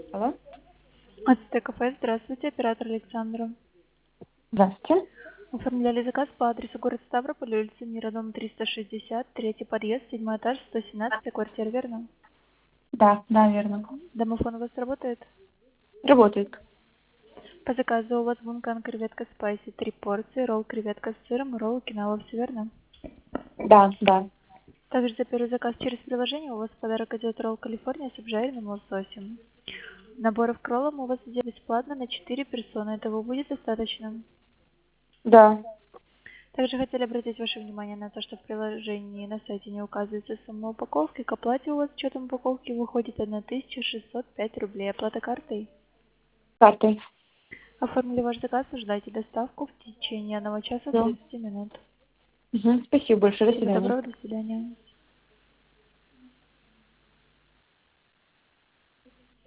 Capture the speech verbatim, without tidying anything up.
Алло. Ацтек кафе, здравствуйте, оператор Александра. Здравствуйте. Оформляли заказ по адресу город Ставрополь, улица Мира, дом триста шестьдесят, третий подъезд, седьмой этаж, сто семнадцатая квартира, верно? Да, да, верно. Домофон у вас работает? Работает. По заказу у вас вункан креветка спайси, три порции, ролл креветка с сыром и ролл кинава, все верно? Да, да. Также за первый заказ через приложение у вас в подарок идет ролл Калифорния с обжаренным лососем. Наборов к роллам у вас идет бесплатно на четыре персоны, этого будет достаточно? Да. Также хотели обратить ваше внимание на то, что в приложении на сайте не указывается сумма упаковки. К оплате у вас с учетом упаковки выходит тысяча шестьсот пять рублей. Оплата картой. Картой. Оформили ваш заказ, ждайте доставку в течение одного часа Да. тридцати минут. Угу. Спасибо большое. До Всего свидания. доброго, до свидания.